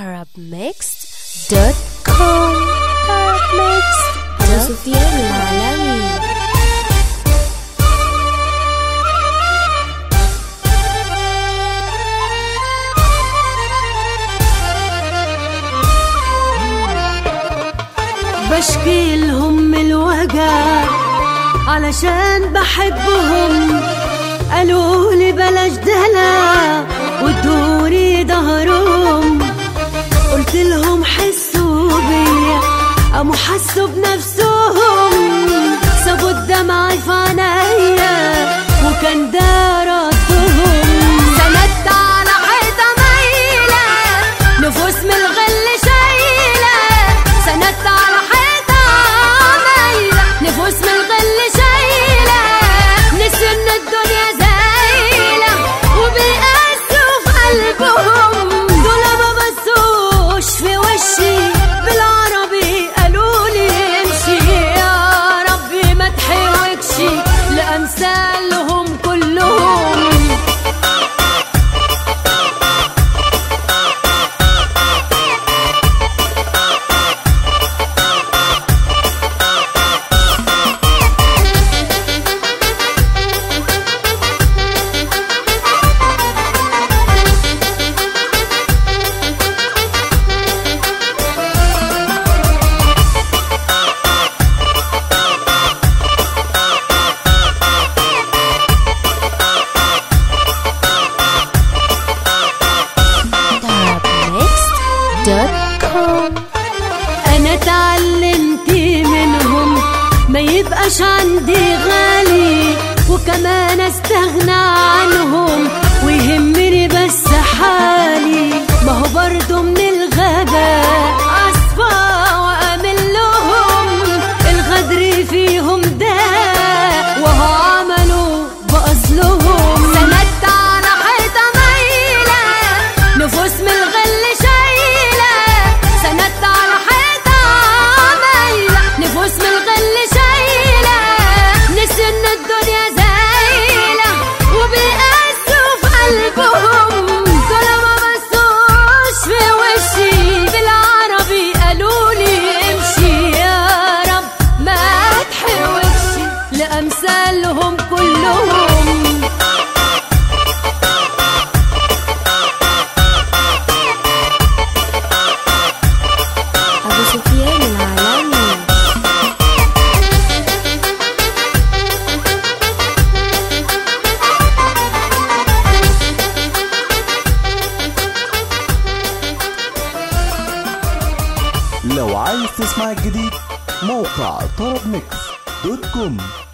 arabmixed.com. أبو سفيان العالمي. بشكي لهم الوجع علشان بحبهم، قالوا لي بلاش دلع وادوني ظهرهم. قلت لهم حسوا بيا، قاموا حسوا بنفسهم، سابوا الدمع في عينيا وكان ده ردهم. سندت على حيطة مايلة، نفوس من الغل شايلة. سندت على حيطة مايلة، نفوس من الغل شايلة. نسوا ان الدنيا زايلة وبيقاسوا في قلبهم. دول ما بصوش في وشي، بالعربي قالوا لي امشي. يا ربي ما تحوكش لأمثالهم كلهم. أنا اتعلمت منهم ما يبقاش عندي غالي، وكمان استغنى عنهم ويهمني بس حالي. ما هو برضو من الغباء أصفى وأمل لهم، الغدر فيهم داء وهو عملوا بأصلهم. سندت على حيطة مايلة، نفوس من الغل شايلة. سندت على حيطة مايلة، نفوس من الغل شايلة. نسوا ان الدنيا زايلة وبيقاسوا في قلبهم. دول ما بصوش في وشي، بالعربي قالوا لي امشي. يا رب ما تحوكش لأمثالهم كلهم. أبو سفيان العالمي. لو عايز تسمع الجديد، موقع طرب ميكس دوت كوم.